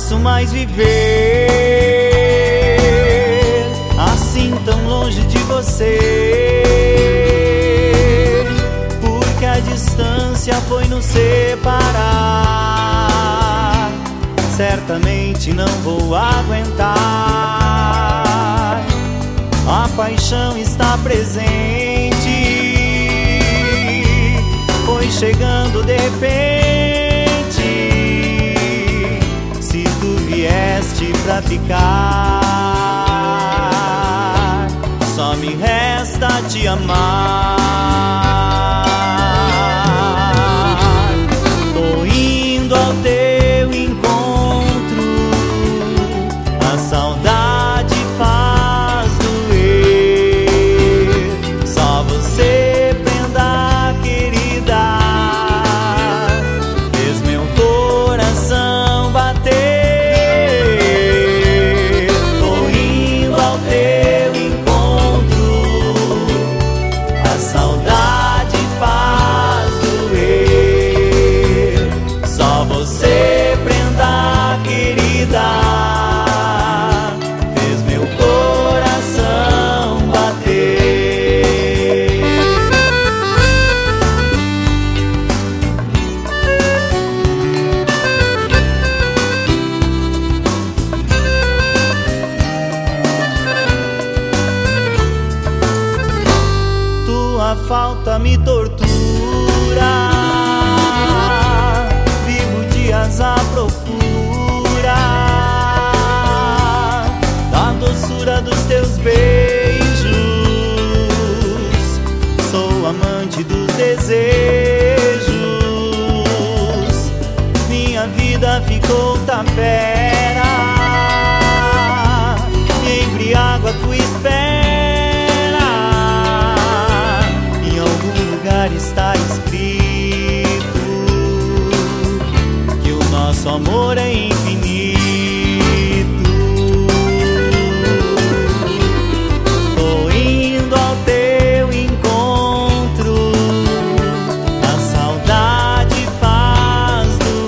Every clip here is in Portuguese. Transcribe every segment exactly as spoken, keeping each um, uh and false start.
posso mais viver assim tão longe de você, porque a distância foi nos separar. Certamente não vou aguentar. A paixão está presente, foi chegando de repente. Se tu vieste pra ficar, só me resta te amar. Tô indo ao teu encontro, a saudade faz doer. Só você, prenda querida, fez meu coração bater. Tô indo ao teu encontro, a saudade faz doer. Só você, prenda querida, fez meu coração bater. Tua falta me tortura, vivo dias à procura da doçura dos teus beijos. Sou amante dos desejos, minha vida ficou tapera, me embriago à tua espera. Em algum lugar está escrito que o nosso amor é infinito. Tô indo ao teu encontro, a saudade faz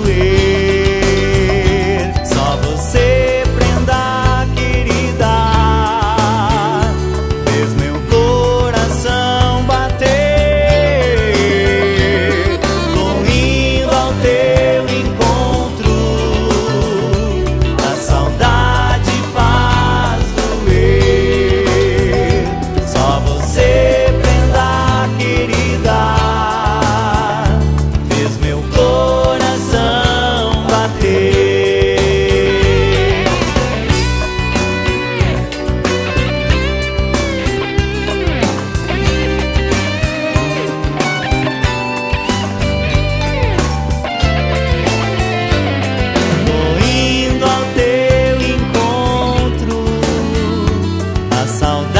doer. Só você, prenda querida, fez meu coração bater. Tô indo ao teu encontro, a saudade faz doer. Só você, prenda querida, fez meu coração bater. Tô indo ao teu encontro, a saudade